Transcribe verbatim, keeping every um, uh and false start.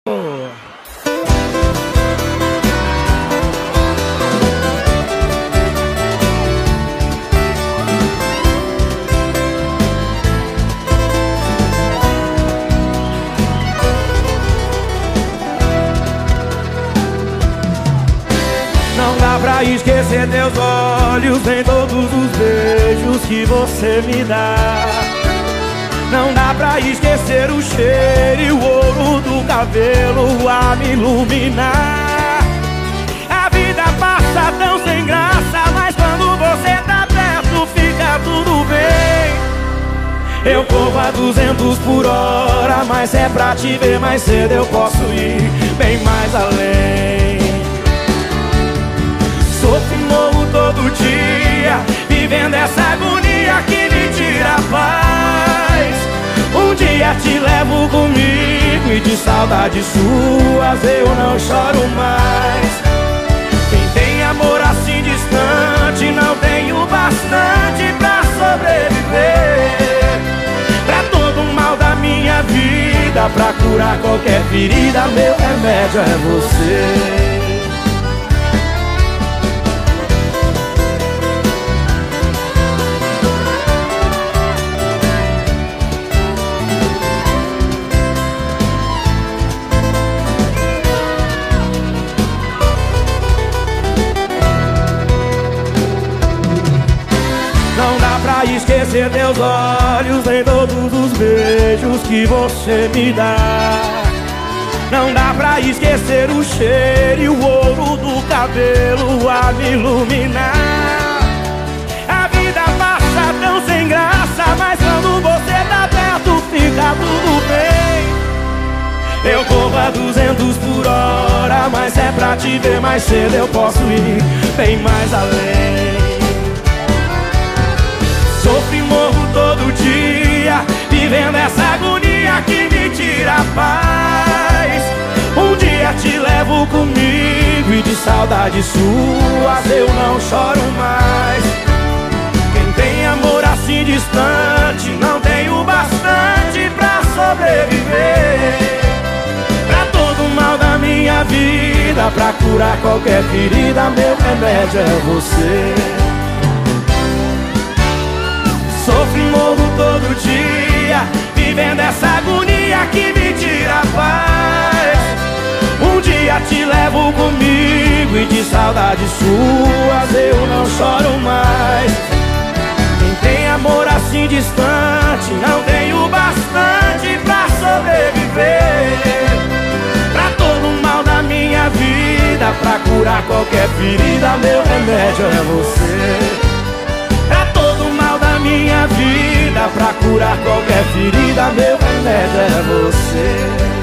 Não dá pra esquecer teus olhos, nem todos os beijos que você me dá. Não dá pra esquecer o cheiro e o ouro do cabelo a me iluminar. A vida passa tão sem graça, mas quando você tá perto fica tudo bem. Eu corro a duzentos por hora, mas é pra te ver mais cedo eu posso ir bem mais além. Sofro e morro todo dia, vivendo essa agonia que me tira a paz. Um dia te levo comigo e de saudades suas eu não choro mais. Quem tem amor assim distante não tem o bastante pra sobreviver. Pra todo o mal da minha vida, pra curar qualquer ferida, meu remédio é você. Não dá pra esquecer teus olhos, nem todos os beijos que você me dá. Não dá pra esquecer o cheiro e o ouro do cabelo a me iluminar. A vida passa tão sem graça, mas quando você tá perto fica tudo bem. Eu corro a duzentos por hora, mas é pra te ver mais cedo eu posso ir bem mais além. Sofro e morro todo dia, vivendo essa agonia que me tira a paz. Um dia te levo comigo e de saudades suas eu não choro mais. Quem tem amor assim distante não tem o bastante pra sobreviver. Pra todo o mal da minha vida, pra curar qualquer ferida, meu remédio é você. Sofro e morro todo dia, vivendo essa agonia que me tira a paz. Um dia te levo comigo e de saudades suas eu não choro mais. Quem tem amor assim distante não tem o bastante pra sobreviver. Pra todo o mal da minha vida, pra curar qualquer ferida, meu remédio é você. Minha vida, pra curar qualquer ferida, meu remédio é você.